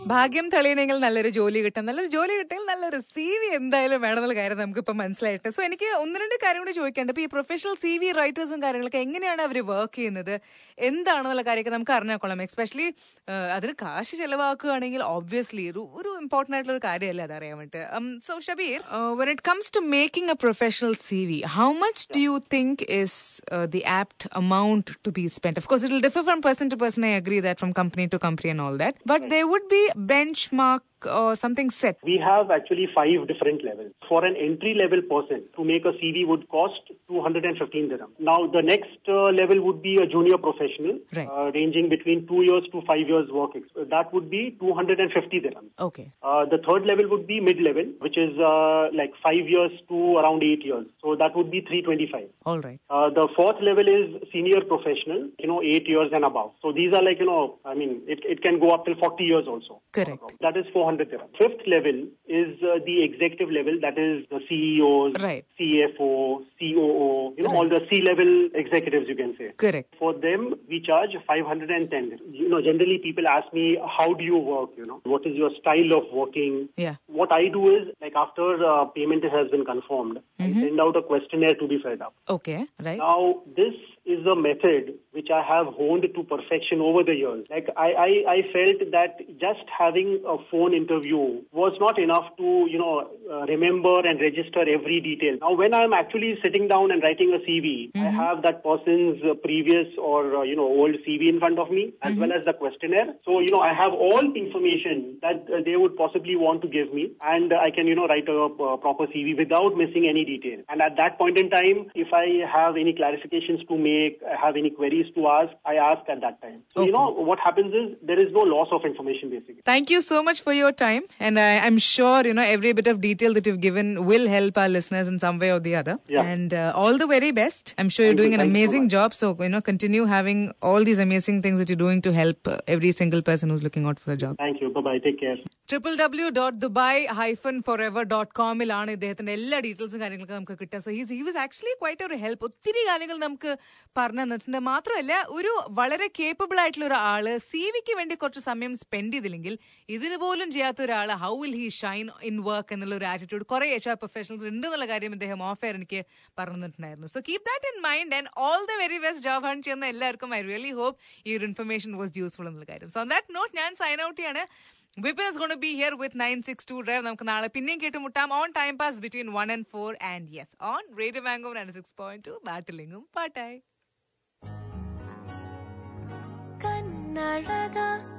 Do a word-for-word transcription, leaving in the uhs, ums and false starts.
ഭാഗ്യം തെളിയണമെങ്കിൽ നല്ലൊരു ജോലി കിട്ടും, നല്ലൊരു ജോലി കിട്ടിയെങ്കിൽ നല്ലൊരു സി വി എന്തായാലും വേണമെന്നുള്ള കാര്യം നമുക്ക് ഇപ്പൊ മനസ്സിലായിട്ട്. സോ എനിക്ക് ഒന്ന് രണ്ട് കാര്യം കൂടി ചോദിക്കാണ്ട്. ഇപ്പൊ ഈ പ്രൊഫഷണൽ സി വി റൈറ്റേഴ്സും കാര്യങ്ങളൊക്കെ എങ്ങനെയാണ് അവർ വർക്ക് ചെയ്യുന്നത്, എന്താണെന്നുള്ള കാര്യമൊക്കെ നമുക്ക് അറിഞ്ഞാൽ എസ്പെഷ്യലി അതിന് കാശ് ചെലവാക്കുകയാണെങ്കിൽ ഓബ്വിയസ്ലി ഒരു ഒരു ഇമ്പോർട്ടന്റ് ആയിട്ടുള്ള ഒരു കാര്യമല്ലേ അതറിയാൻ വേണ്ടി. So Shabeer, when it comes to making a professional C V, how much do you think is uh, the apt amount to be spent? Of course, it will differ from person to person. I agree that from company to company and all that. But right. There would be benchmark or something set. We have actually five different levels. For an entry-level person, to make a C V would cost two hundred fifteen dirham. Now, the next uh, level would be a junior professional, right. uh, ranging between two years to five years work. That would be two hundred fifty dirham. Okay. Uh, the third level would be mid-level, which is uh, like five years to around eight years. So that would be three hundred twenty-five. All right. Uh, the fourth level is senior professional, you know, eight years and above. So these are like, you know, I mean, it, it can go up till forty years also. Correct. That is four hundred dirham. Fifth level is uh, the executive level, that is the C E Os, right. C F O, C O O, you know, right. all the C-level executives, you can say. Correct. For them, we charge five hundred ten. You know, generally people ask me, how do you work, you know, what is your style of working? Yeah. What I do is, like after uh, payment has been confirmed, mm-hmm. I send out a questionnaire to be filled up. Okay, right. Now, this is a method which I have honed to perfection over the years. Like I, I, I felt that just having a phone interview was not enough to, you know, uh, remember and register every detail. Now, when I'm actually sitting down and writing a C V, mm-hmm. I have that person's uh, previous or, uh, you know, old C V in front of me, as mm-hmm. well as the questionnaire. So, you know, I have all information that uh, they would possibly want to give me, and uh, I can, you know, write a uh, proper C V without missing any detail. And at that point in time, if I have any clarifications to make, I have any queries to ask, I ask at that time. So, okay. you know, what happens is there is no loss of information basically. Thank you so much for your time. And I, I'm sure, you know, every bit of detail that you've given will help our listeners in some way or the other. Yeah. And uh, all the very best. I'm sure you're Thank doing you. an Thank amazing you so job. So, you know, continue having all these amazing things that you're doing to help uh, every single person who's looking out for a job. Thank you. Bye-bye. Take care. Triple W dot Dubai hyphen forever dot കോമിലാണ് ഇദ്ദേഹത്തിന്റെ എല്ലാ ഡീറ്റെയിൽസും കാര്യങ്ങളൊക്കെ നമുക്ക് കിട്ടുക. So he's he was actually quite ഒരു help. ഒത്തിരി കാര്യങ്ങൾ നമുക്ക് പറഞ്ഞു തന്നിട്ടുണ്ട്. മാത്രമല്ല, ഒരു വളരെ കേപ്പബിൾ ആയിട്ടുള്ള ഒരു ആള് സി വിക്ക് വേണ്ടി കുറച്ച് സമയം സ്പെൻഡ് ചെയ്തില്ലെങ്കിൽ ഇതിന് പോലും ചെയ്യാത്ത ഒരാൾ how will he shine in work എന്നുള്ള ഒരു ആറ്റിറ്റ്യൂഡ് കുറെ എച്ച് ആർ പ്രൊഫഷണൽസ് ഉണ്ട് എന്നുള്ള കാര്യം ഇദ്ദേഹം ഓഫ് എയർ എനിക്ക് പറഞ്ഞിട്ടുണ്ടായിരുന്നു. So keep that in mind and all the very best job hunt ചെയ്യുന്ന എല്ലാവർക്കും ഐ റിയലി ഹോപ്പ് ഈ ഒരു ഇൻഫർമേഷൻ വാസ് യൂസ്ഫുൾ എന്നുള്ള കാര്യം. സോ ഓൺ ദാറ്റ് നോട്ട് ഞാൻ സൈൻ ഔട്ട് ചെയ്യാണ്. Vipin is going to be here with nine six two Drive. നമുക്ക് നാളെ പിന്നെയും കേട്ടുമുട്ടാം on time pass between one and four and yes on Radio Mango ninety-six point two ബാറ്റിലിംഗും പാട്ടായി.